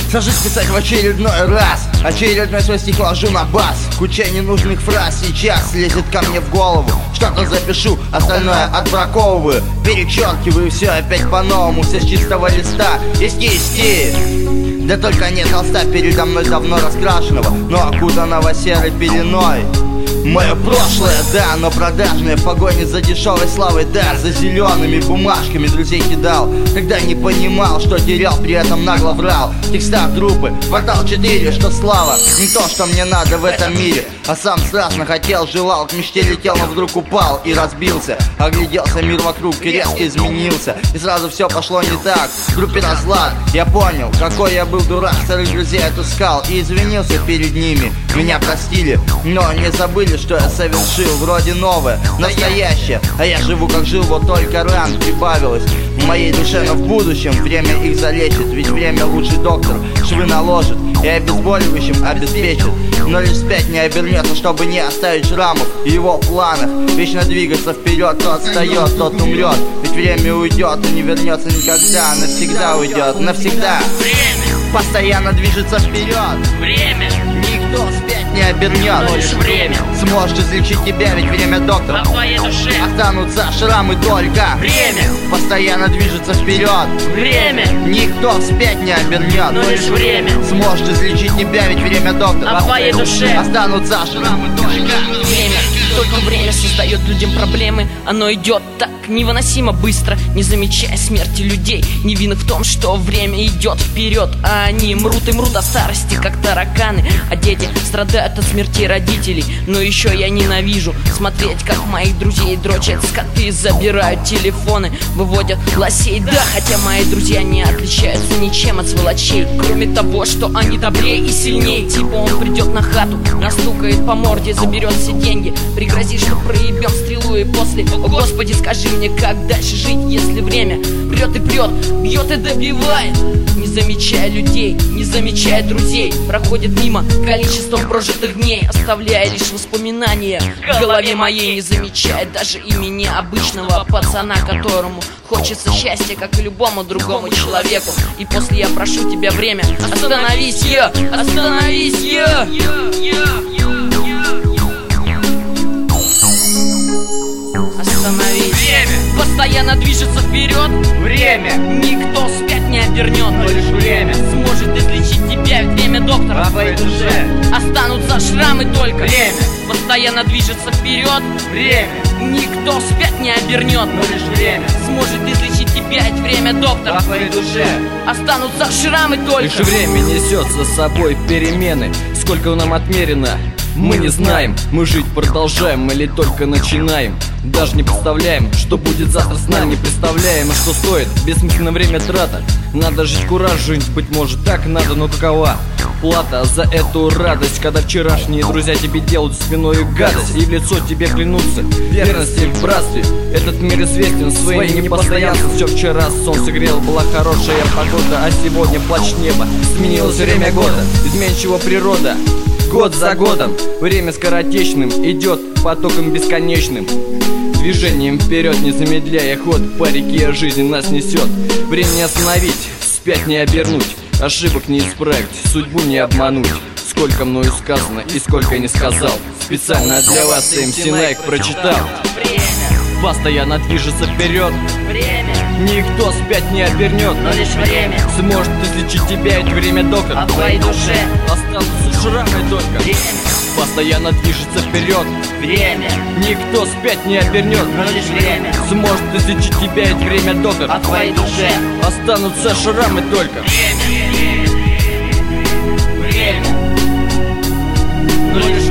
Сажусь писать в очередной раз, очередной свой стих ложу на бас. Куча ненужных фраз сейчас лезет ко мне в голову. Что-то запишу, остальное отбраковываю. Перечеркиваю все опять по-новому, все с чистого листа. Из кисти. Да только нет холста передо мной давно раскрашенного, но окутанного серой пеленой. Мое прошлое, да, но продажное, в погоне за дешевой славой, да, за зелеными бумажками друзей кидал, когда не понимал, что терял, при этом нагло врал. Текста трупы, квартал 4, что слава, не то, что мне надо в этом мире. А сам страстно хотел, желал, к мечте летел, но вдруг упал и разбился. Огляделся, мир вокруг резко изменился, и сразу все пошло не так. В группе разлад, я понял, какой я был дурак, старых друзей отыскал и извинился перед ними. Меня простили, но не забыли, что я совершил. Вроде новое, настоящее, а я живу как жил, вот только ран прибавилось в моей душе. Но в будущем время их залечит, ведь время лучший доктор, швы наложит и обезболивающим обеспечит. Но лишь вспять не обернется, чтобы не оставить шрамов в его планах. Вечно двигаться вперед, кто отстает, тот умрет. Ведь время уйдет и не вернется никогда, навсегда уйдет, навсегда. Время постоянно движется вперед. Время никто вспять не обернет. Но лишь время сможет излечить тебя, ведь время доктор. по твоей душе Останутся шрамы только. Время постоянно движется вперед. Время никто вспять не обернет. но лишь время сможет излечить тебя, ведь время доктор. по твоей душе Останутся шрамы только. Время, только время создает людям проблемы. Оно идет так невыносимо быстро, не замечая смерти людей, невинных в том, что время идет вперед. А они мрут и мрут до старости, как тараканы. А дети страдают от смерти родителей. Но еще я ненавижу смотреть, как моих друзей дрочат скоты, забирают телефоны, выводят лосей. Да, хотя мои друзья не отличаются ничем от сволочей, кроме того, что они добрее и сильнее. Типа он придет на хату, настукает по морде, заберет все деньги, пригрозит, что проебем стрелу и после: о господи, скажи мне, как дальше жить, если время прет и прет, бьет и добивает. Не замечая людей, не замечая друзей, проходит мимо количеством прожитых дней, оставляя лишь воспоминания в голове моей, не замечая даже имени обычного пацана, которому хочется счастья, как и любому другому человеку. И после я прошу тебя, время, остановись, остановись, остановись. Время Постоянно движется вперед. Время Никто вспять не обернет, но лишь время сможет излечить тебя, ведь время доктора. по твоей душе. Останутся шрамы только. Время Постоянно движется вперед. Время Никто вспять не обернет, но лишь время сможет излечить тебя, ведь время доктора. по твоей душе. Останутся шрамы только. Лишь время несет за собой перемены. Сколько нам отмерено, мы не знаем. Мы жить продолжаем или только начинаем. Даже не представляем, что будет завтра с нами. Не представляем, что стоит бессмысленное время трата. Надо жить куражить, быть может так надо, но какова плата за эту радость, когда вчерашние друзья тебе делают спиной гадость и в лицо тебе клянутся верности в братстве. Этот мир известен своим непостоянством. Все вчера солнце грело, была хорошая погода, а сегодня плач неба. Сменилось время года, изменчива природа. Год за годом, время скоротечным идет потоком бесконечным. Движением вперед, не замедляя ход, по реке жизни нас несет. Время не остановить, вспять не обернуть, ошибок не исправить, судьбу не обмануть. Сколько мною сказано и сколько не сказал, специально для вас МС Найк прочитал. Время, Постоянно движется вперед, время, никто вспять не обернет, но лишь время сможет излечить тебя, ведь время доктор. по твоей душе. Останутся шрамы только. Время, Постоянно движется вперед, время, никто вспять не обернет, но лишь время сможет излечить тебя, ведь время доктор. по твоей душе. Останутся шрамы только. Время, но лишь